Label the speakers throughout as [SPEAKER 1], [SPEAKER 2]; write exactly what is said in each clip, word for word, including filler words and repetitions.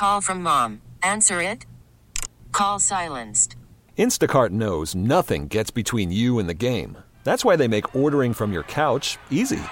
[SPEAKER 1] Call from mom. Answer it. Call silenced.
[SPEAKER 2] Instacart knows nothing gets between you and the game. That's why they make ordering from your couch easy.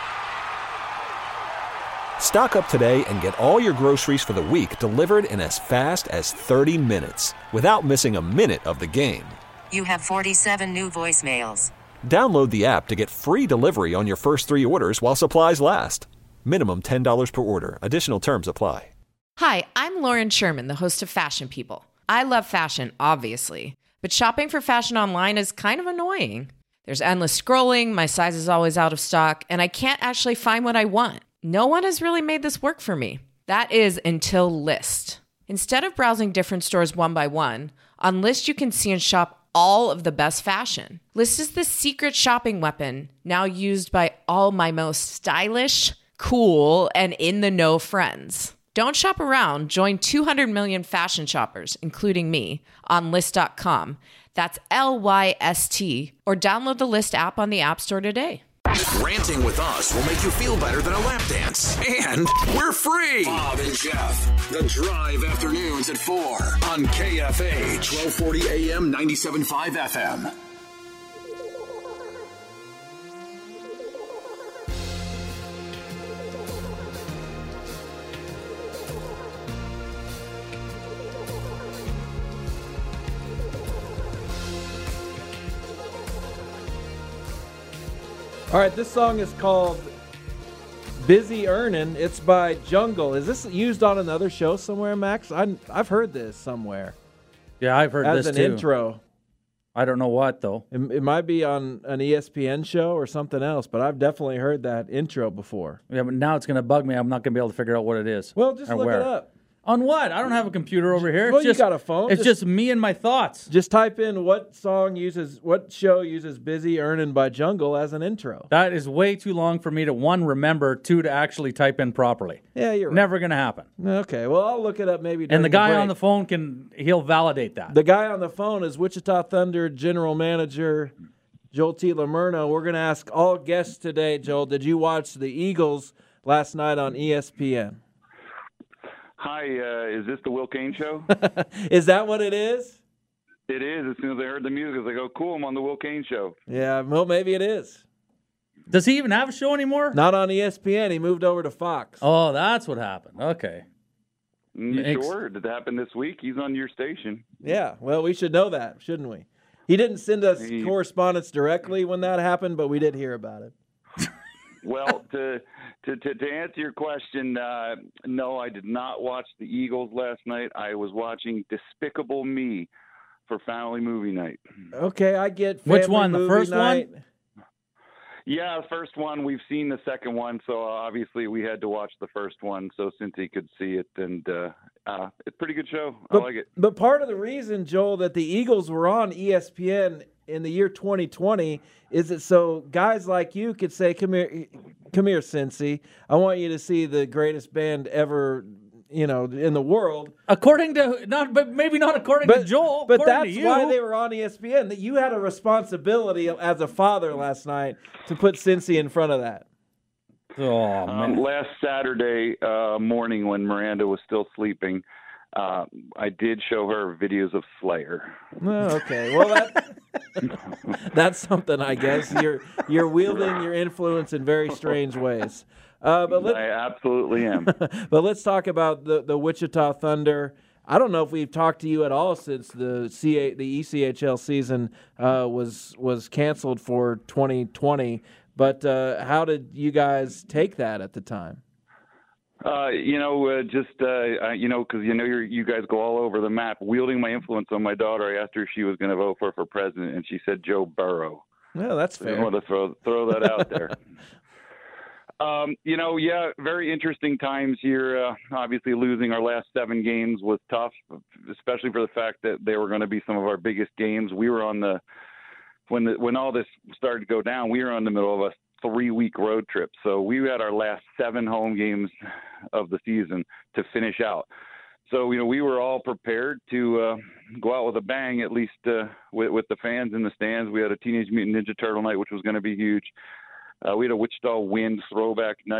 [SPEAKER 2] Stock up today and get all your groceries for the week delivered in as fast as thirty minutes without missing a minute of the game.
[SPEAKER 1] You have forty-seven new voicemails.
[SPEAKER 2] Download the app to get free delivery on your first three orders while supplies last. Minimum ten dollars per order. Additional terms apply.
[SPEAKER 3] Hi, I'm Lauren Sherman, the host of Fashion People. I love fashion, obviously, but shopping for fashion online is kind of annoying. There's endless scrolling, my size is always out of stock, and I can't actually find what I want. No one has really made this work for me. That is until Lyst. Instead of browsing different stores one by one, on Lyst you can see and shop all of the best fashion. Lyst is the secret shopping weapon now used by all my most stylish, cool, and in-the-know friends. Don't shop around. Join two hundred million fashion shoppers, including me, on Lyst dot com. That's L Y S T. Or download the Lyst app on the App Store today.
[SPEAKER 4] Ranting with us will make you feel better than a lap dance. And we're free. Bob and Jeff, The Drive afternoons at four on K F A, twelve forty A M, ninety-seven point five F M.
[SPEAKER 5] All right, this song is called Busy Earnin'. It's by Jungle. Is this used on another show somewhere, Max? I, I've heard this somewhere.
[SPEAKER 6] Yeah, I've heard
[SPEAKER 5] as
[SPEAKER 6] this
[SPEAKER 5] an
[SPEAKER 6] too.
[SPEAKER 5] intro.
[SPEAKER 6] I don't know what, though.
[SPEAKER 5] It, it might be on an E S P N show or something else, but I've definitely heard that intro before.
[SPEAKER 6] Yeah, but now it's going to bug me. I'm not going to be able to figure out what it is.
[SPEAKER 5] Well, just look
[SPEAKER 6] where.
[SPEAKER 5] it up.
[SPEAKER 6] On what? I don't have a computer over here.
[SPEAKER 5] Well,
[SPEAKER 6] It's
[SPEAKER 5] you
[SPEAKER 6] just,
[SPEAKER 5] got a phone.
[SPEAKER 6] It's
[SPEAKER 5] Just-
[SPEAKER 6] just me and my thoughts.
[SPEAKER 5] Just type in what song uses, what show uses Busy Earnin' by Jungle as an intro.
[SPEAKER 6] That is way too long for me to, one, remember, two, to actually type in properly.
[SPEAKER 5] Yeah, you're right.
[SPEAKER 6] Never going to happen.
[SPEAKER 5] Okay, well, I'll look it up maybe during
[SPEAKER 6] And the guy
[SPEAKER 5] break.
[SPEAKER 6] on the phone, can he'll validate that.
[SPEAKER 5] The guy on the phone is Wichita Thunder General Manager Joel T. Lamurno. We're going to ask all guests today, Joel, did you watch the Eagles last night on E S P N?
[SPEAKER 7] Hi, uh, is this the Will Kane Show?
[SPEAKER 5] Is that what it is?
[SPEAKER 7] It is. As soon as I heard the music, I was like, oh, cool, I'm on the Will Kane Show.
[SPEAKER 5] Yeah, well, maybe it is.
[SPEAKER 6] Does he even have a show anymore?
[SPEAKER 5] Not on E S P N. He moved over to Fox.
[SPEAKER 6] Oh, that's what happened. Okay.
[SPEAKER 7] You
[SPEAKER 6] Ex-
[SPEAKER 7] sure? Did that happen this week? He's on your station.
[SPEAKER 5] Yeah, well, we should know that, shouldn't we? He didn't send us
[SPEAKER 7] He-
[SPEAKER 5] correspondence directly when that happened, but we did hear about it.
[SPEAKER 7] Well, to, to to to answer your question, uh, no, I did not watch the Eagles last night. I was watching Despicable Me for family movie night.
[SPEAKER 5] Okay, I get family
[SPEAKER 6] Which one? The
[SPEAKER 5] movie
[SPEAKER 6] first
[SPEAKER 5] night.
[SPEAKER 6] one?
[SPEAKER 7] Yeah, the first one. We've seen the second one, so obviously we had to watch the first one so Cynthia could see it, and uh, uh, it's a pretty good show. I
[SPEAKER 5] But,
[SPEAKER 7] like it.
[SPEAKER 5] but part of the reason, Joel, that the Eagles were on E S P N in the year twenty twenty is that so guys like you could say, come here, come here, Cincy. I want you to see the greatest band ever, you know, in the world.
[SPEAKER 6] According to, not, but maybe not according
[SPEAKER 5] But,
[SPEAKER 6] to Joel.
[SPEAKER 5] but
[SPEAKER 6] according
[SPEAKER 5] that's
[SPEAKER 6] to you.
[SPEAKER 5] why they were on E S P N. That you had a responsibility as a father last night to put Cincy in front of that.
[SPEAKER 6] Oh, man.
[SPEAKER 7] Um, last Saturday uh, morning when Miranda was still sleeping, uh, I did show her videos of Slayer.
[SPEAKER 5] Oh, okay. Well, that, that's something, I guess. You're you're wielding your influence in very strange ways. Uh, but let,
[SPEAKER 7] I absolutely am.
[SPEAKER 5] but let's talk about the, the Wichita Thunder. I don't know if we've talked to you at all since the C A, the E C H L season uh, was was canceled for twenty twenty. But uh, how did you guys take that at the time?
[SPEAKER 7] Uh, you know, uh, just uh, uh, you know, because you know you're, you guys go all over the map. Wielding my influence on my daughter, I asked her if she was going to vote for for president, and she said Joe Burrow.
[SPEAKER 5] Well, that's
[SPEAKER 7] I
[SPEAKER 5] fair.
[SPEAKER 7] want to throw throw that out there. Um, you know, yeah, very interesting times here. Uh, obviously, losing our last seven games was tough, especially for the fact that they were going to be some of our biggest games. We were on the when the when all this started to go down, we were in the middle of a three-week road trip. So we had our last seven home games of the season to finish out. So, you know, we were all prepared to uh, go out with a bang, at least uh, with, with the fans in the stands. We had a Teenage Mutant Ninja Turtle night, which was going to be huge. Uh, we had a Wichita Wind throwback night.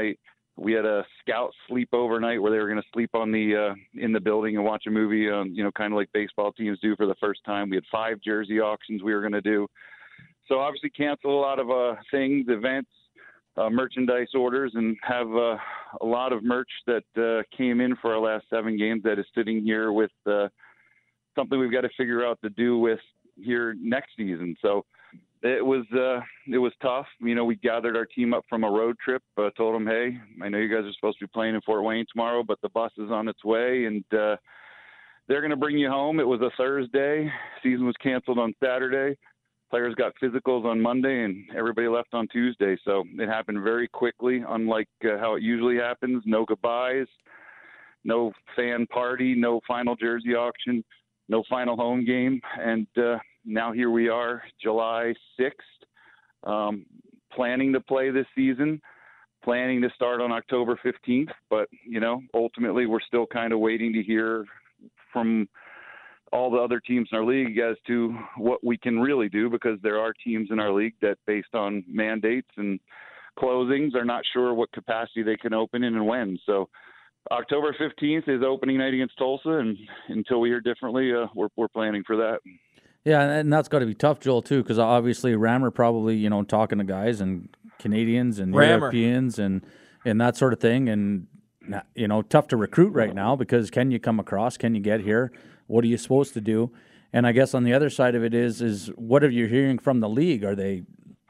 [SPEAKER 7] we had a scout sleep overnight where they were going to sleep on the uh, in the building and watch a movie, um, you know, kind of like baseball teams do for the first time. We had five jersey auctions we were going to do. So obviously cancel a lot of uh, things, events, uh, merchandise orders, and have uh, a lot of merch that uh, came in for our last seven games that is sitting here with uh, something we've got to figure out to do with here next season. So it was uh, it was tough. You know, we gathered our team up from a road trip, uh, told them, hey, I know you guys are supposed to be playing in Fort Wayne tomorrow, but the bus is on its way, and uh, they're going to bring you home. It was a Thursday. Season was canceled on Saturday. Players got physicals on Monday, and everybody left on Tuesday. So it happened very quickly, unlike uh, how it usually happens. No goodbyes, no fan party, no final jersey auction, no final home game, and uh, now here we are, July sixth, um, planning to play this season, planning to start on October fifteenth. But, you know, ultimately we're still kind of waiting to hear from all the other teams in our league as to what we can really do, because there are teams in our league that, based on mandates and closings, are not sure what capacity they can open in and when. So October fifteenth is opening night against Tulsa, and until we hear differently, uh, we're, we're planning for that.
[SPEAKER 6] Yeah, and that's got to be tough, Joel, too, because obviously Rammer probably, you know, talking to guys and Canadians and
[SPEAKER 5] Rammer.
[SPEAKER 6] Europeans and, and that sort of thing. And, you know, tough to recruit right now because can you come across? Can you get here? What are you supposed to do? And I guess on the other side of it is, is what are you hearing from the league? Are they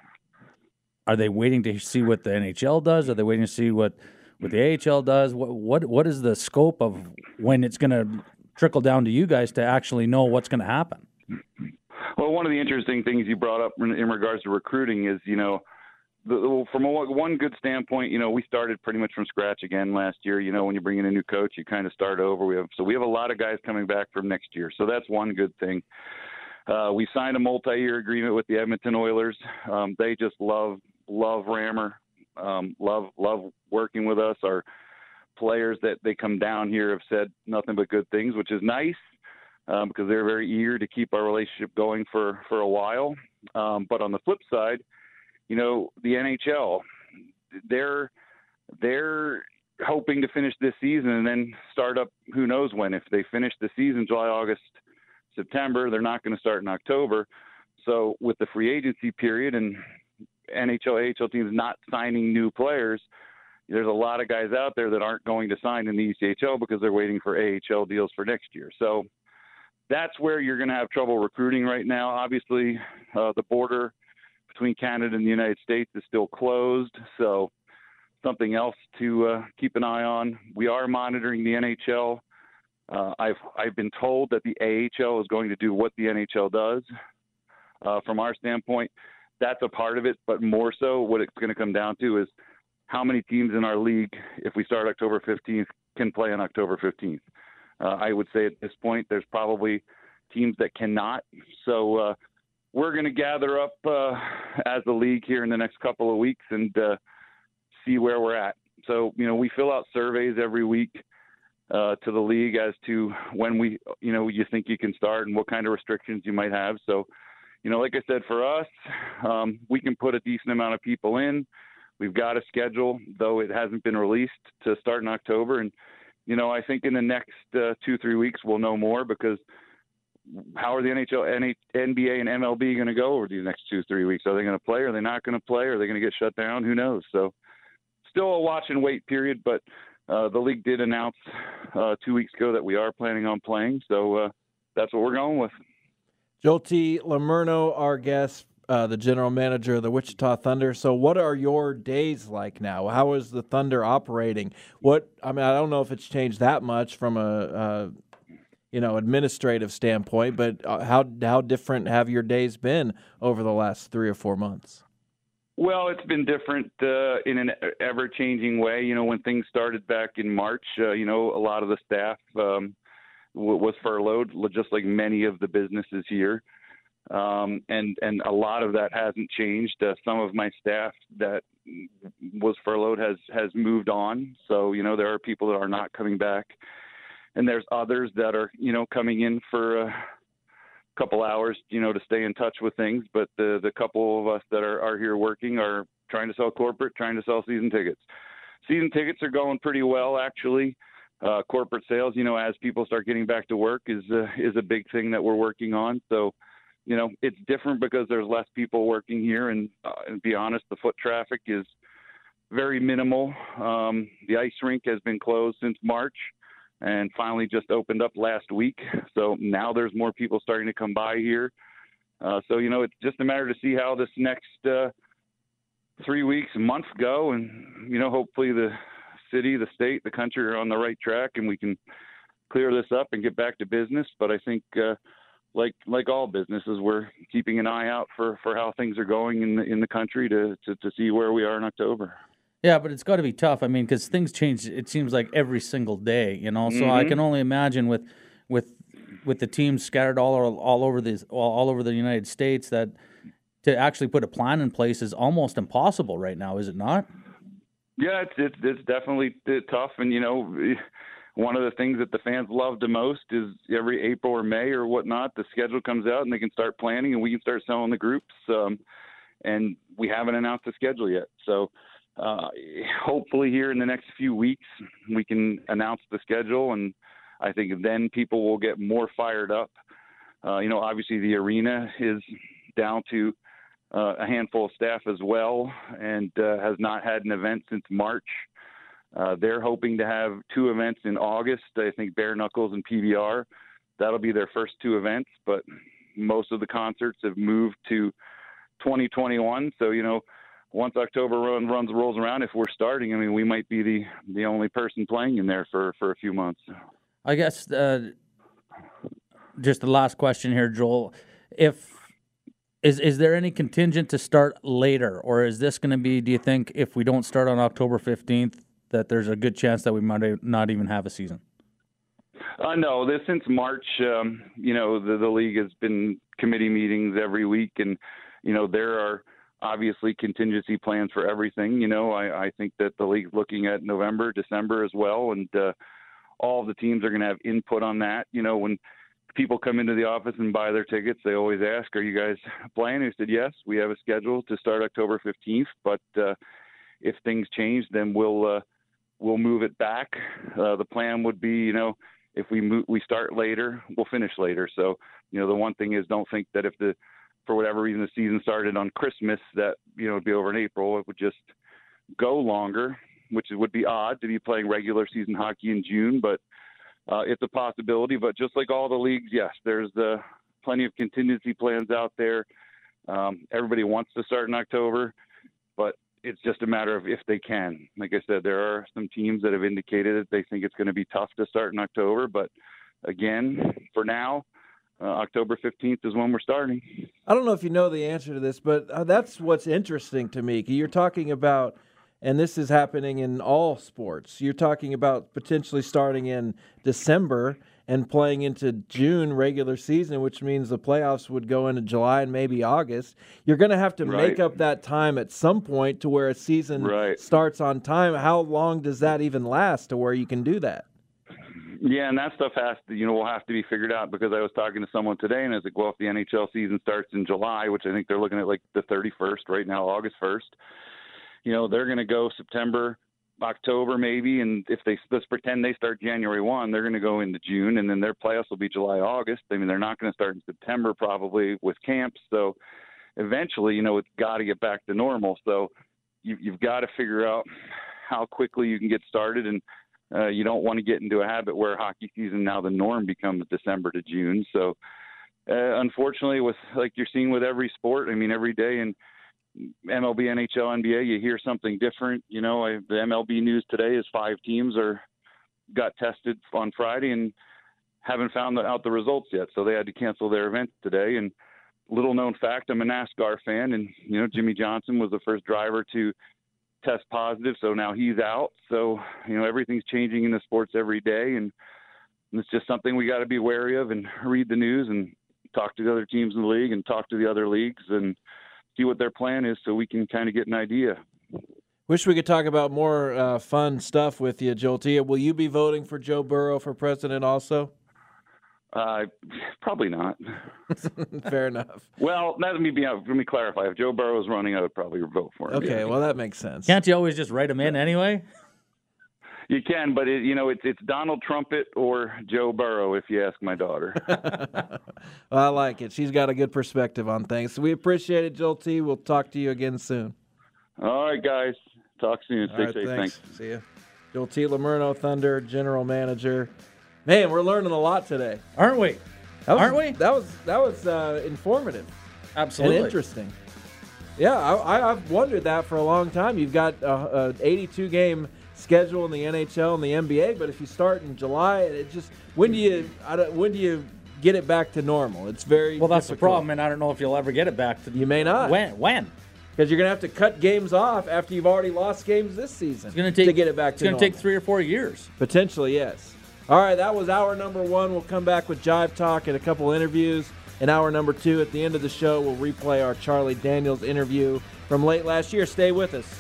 [SPEAKER 6] are they waiting to see what the N H L does? Are they waiting to see what, what the A H L does? What what What is the scope of when it's going to trickle down to you guys to actually know what's going to happen?
[SPEAKER 7] Well, one of the interesting things you brought up in, in regards to recruiting is, you know, the, from a, one good standpoint, you know, we started pretty much from scratch again last year. You know, when you bring in a new coach, you kind of start over. We have so we have a lot of guys coming back from next year, so that's one good thing. Uh, we signed a multi-year agreement with the Edmonton Oilers. Um, they just love love Rammer, um, love love working with us. Our players that they come down here have said nothing but good things, which is nice. Um, because they're very eager to keep our relationship going for, for a while. Um, but on the flip side, you know, the N H L, they're they're hoping to finish this season and then start up who knows when. If they finish the season July, August, September, they're not going to start in October. So with the free agency period and N H L, A H L teams not signing new players, there's a lot of guys out there that aren't going to sign in the E C H L because they're waiting for A H L deals for next year. So that's where you're going to have trouble recruiting right now. Obviously, uh, the border between Canada and the United States is still closed, so something else to uh, keep an eye on. We are monitoring the N H L. Uh, I've I've been told that the A H L is going to do what the N H L does. Uh, from our standpoint, that's a part of it, but more so what it's going to come down to is how many teams in our league, if we start October fifteenth, can play on October fifteenth. Uh, I would say at this point there's probably teams that cannot. So uh, we're going to gather up uh, as a league here in the next couple of weeks and uh, see where we're at. So, you know, we fill out surveys every week uh, to the league as to when we, you know, you think you can start and what kind of restrictions you might have. So, you know, like I said, for us, um, we can put a decent amount of people in. We've got a schedule, though it hasn't been released, to start in October. And you know, I think in the next uh, two, three weeks, we'll know more, because how are the N H L, N B A, and M L B going to go over these next two, three weeks? Are they going to play? Are they not going to play? Are they going to get shut down? Who knows? So still a watch and wait period, but uh, the league did announce uh, two weeks ago that we are planning on playing. So uh, that's what we're going with.
[SPEAKER 5] Joel T. Lamerno, our guest, uh, the general manager of the Wichita Thunder. So what are your days like now? How is the Thunder operating? What I mean, I don't know if it's changed that much from a, uh, you know, administrative standpoint, but how how different have your days been over the last three or four months?
[SPEAKER 7] Well, it's been different uh, in an ever-changing way. You know, when things started back in March, uh, you know, a lot of the staff um, w- was furloughed, just like many of the businesses here. Um, and, and a lot of that hasn't changed. Uh, some of my staff that was furloughed has, has moved on. So, you know, there are people that are not coming back, and there's others that are, you know, coming in for a couple hours, you know, to stay in touch with things. But the, the couple of us that are, are here working are trying to sell corporate, trying to sell season tickets. season tickets are going pretty well, actually. Uh, corporate sales, you know, as people start getting back to work is uh, is a big thing that we're working on. So, you know, it's different because there's less people working here. And, uh, and to be honest, the foot traffic is very minimal. Um, the ice rink has been closed since March and finally just opened up last week. So now there's more people starting to come by here. Uh, so, you know, it's just a matter to see how this next uh, three weeks, a month go. And, you know, hopefully the city, the state, the country are on the right track and we can clear this up and get back to business. But I think uh, like like all businesses, we're keeping an eye out for, for how things are going in the, in the country to, to, to see where we are in October.
[SPEAKER 6] Yeah, but it's got to be tough. I mean, because things change, it seems like every single day, you know. So
[SPEAKER 7] Mm-hmm.
[SPEAKER 6] I can only imagine with with with the teams scattered all all over the all over the United States that to actually put a plan in place is almost impossible right now, is it not?
[SPEAKER 7] Yeah, it's, it's it's definitely tough, and you know, one of the things that the fans love the most is every April or May or whatnot, the schedule comes out and they can start planning and we can start selling the groups. Um, and we haven't announced the schedule yet, so uh, hopefully here in the next few weeks we can announce the schedule, and I think then people will get more fired up. Uh, you know, obviously the arena is down to Uh, a handful of staff as well, and uh, has not had an event since March. Uh, they're hoping to have two events in August. I think Bare Knuckles and P B R. That'll be their first two events, but most of the concerts have moved to twenty twenty-one. So, you know, once October run, runs rolls around, if we're starting, I mean, we might be the, the only person playing in there for, for a few months.
[SPEAKER 6] I guess uh, just the last question here, Joel. If Is is there any contingent to start later, or is this going to be, do you think, if we don't start on October fifteenth, that there's a good chance that we might not even have a season?
[SPEAKER 7] Uh, no, this since March, um, you know, the, the league has been committee meetings every week, and, you know, there are obviously contingency plans for everything. You know, I, I think that the league's looking at November, December as well, and uh, all of the teams are going to have input on that. You know, when people come into the office and buy their tickets, they always ask, are you guys playing? I said, yes, we have a schedule to start October fifteenth, but uh, if things change, then we'll uh, we'll move it back. Uh, the plan would be, you know, if we move, we start later, we'll finish later. So, you know, the one thing is, don't think that if the, for whatever reason, the season started on Christmas, that, you know, it'd be over in April. It would just go longer, which would be odd to be playing regular season hockey in June, but Uh, it's a possibility. But just like all the leagues, yes, there's uh, plenty of contingency plans out there. Um, everybody wants to start in October, but it's just a matter of if they can. Like I said, there are some teams that have indicated that they think it's going to be tough to start in October. But again, for now, uh, October fifteenth is when we're starting.
[SPEAKER 5] I don't know if you know the answer to this, but uh, that's what's interesting to me. You're talking about, and this is happening in all sports, you're talking about potentially starting in December and playing into June regular season, which means the playoffs would go into July and maybe August. You're going to have to
[SPEAKER 7] Right.
[SPEAKER 5] make up that time at some point to where a season
[SPEAKER 7] Right.
[SPEAKER 5] starts on time. How long does that even last to where you can do that?
[SPEAKER 7] Yeah, and that stuff has to, you know, will have to be figured out, because I was talking to someone today and I was like, well, if the N H L season starts in July, which I think they're looking at like the thirty-first right now, August first, you know, they're going to go September, October maybe, and if they, let's pretend they start January first, they're going to go into June, and then their playoffs will be July, August. I mean, they're not going to start in September probably with camps, so eventually, you know, it's got to get back to normal. So you, you've got to figure out how quickly you can get started, and uh, you don't want to get into a habit where hockey season, now the norm, becomes December to June. So uh, unfortunately, with like you're seeing with every sport, I mean, every day in M L B, N H L, N B A, you hear something different. You know, I, the M L B news today is five teams are got tested on Friday and haven't found out the results yet, so they had to cancel their event today. And little known fact, I'm a NASCAR fan, and you know, Jimmy Johnson was the first driver to test positive, so now he's out. So you know, everything's changing in the sports every day, and it's just something we got to be wary of and read the news and talk to the other teams in the league and talk to the other leagues and see what their plan is so we can kind of get an idea.
[SPEAKER 5] Wish we could talk about more uh, fun stuff with you, Joel Tia. Will you be voting for Joe Burrow for president also?
[SPEAKER 7] Uh, probably not.
[SPEAKER 5] Fair enough.
[SPEAKER 7] Well, let me be let me clarify. If Joe Burrow is running, I would probably vote for him.
[SPEAKER 5] Okay,
[SPEAKER 7] yeah.
[SPEAKER 5] well, that makes sense.
[SPEAKER 6] Can't you always just write them in anyway?
[SPEAKER 7] You can, but it, you know, it's it's Donald Trumpet or Joe Burrow, if you ask my daughter.
[SPEAKER 5] Well, I like it. She's got a good perspective on things. So we appreciate it, Joel T. We'll talk to you again soon.
[SPEAKER 7] All right, guys. Talk soon. Stay
[SPEAKER 5] right,
[SPEAKER 7] safe.
[SPEAKER 5] Thanks.
[SPEAKER 7] Thanks.
[SPEAKER 5] See ya. Joel T. Lamurno, Thunder General Manager. Man, we're learning a lot today,
[SPEAKER 6] aren't we?
[SPEAKER 5] That was,
[SPEAKER 6] aren't we?
[SPEAKER 5] That was that was uh, informative.
[SPEAKER 6] Absolutely
[SPEAKER 5] and interesting. Yeah, I, I've wondered that for a long time. You've got a eighty-two game schedule in the N H L and the N B A, but if you start in July, it just when do you I don't, when do you get it back to normal? It's very
[SPEAKER 6] well. That's
[SPEAKER 5] difficult.
[SPEAKER 6] the problem, and I don't know if you'll ever get it back to.
[SPEAKER 5] You may not.
[SPEAKER 6] When? When?
[SPEAKER 5] Because you're going to have to cut games off after you've already lost games this season.
[SPEAKER 6] It's going to take
[SPEAKER 5] to get it back
[SPEAKER 6] it's
[SPEAKER 5] to
[SPEAKER 6] normal. It's going to take three or four years.
[SPEAKER 5] Potentially, yes. All right, that was hour number one. We'll come back with Jive Talk and a couple interviews. In hour number two, at the end of the show, we'll replay our Charlie Daniels interview from late last year. Stay with us.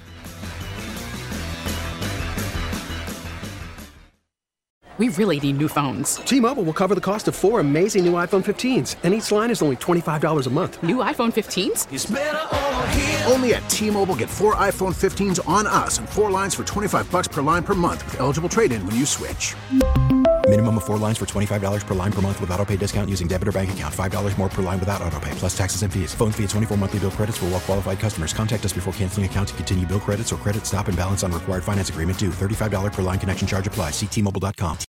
[SPEAKER 8] We really need new phones.
[SPEAKER 9] T-Mobile will cover the cost of four amazing new iPhone fifteens, and each line is only twenty-five dollars a month.
[SPEAKER 8] New iPhone fifteens?
[SPEAKER 10] It's better over here. Only at T-Mobile, get four iPhone fifteens on us and four lines for twenty-five dollars per line per month with eligible trade-in when you switch.
[SPEAKER 11] Minimum of four lines for twenty-five dollars per line per month with autopay discount using debit or bank account. five dollars more per line without autopay, plus taxes and fees. Phone fee at twenty-four monthly bill credits for well-qualified customers. Contact us before canceling account to continue bill credits or credit stop and balance on required finance agreement due. thirty-five dollars per line connection charge applies. See T Mobile dot com.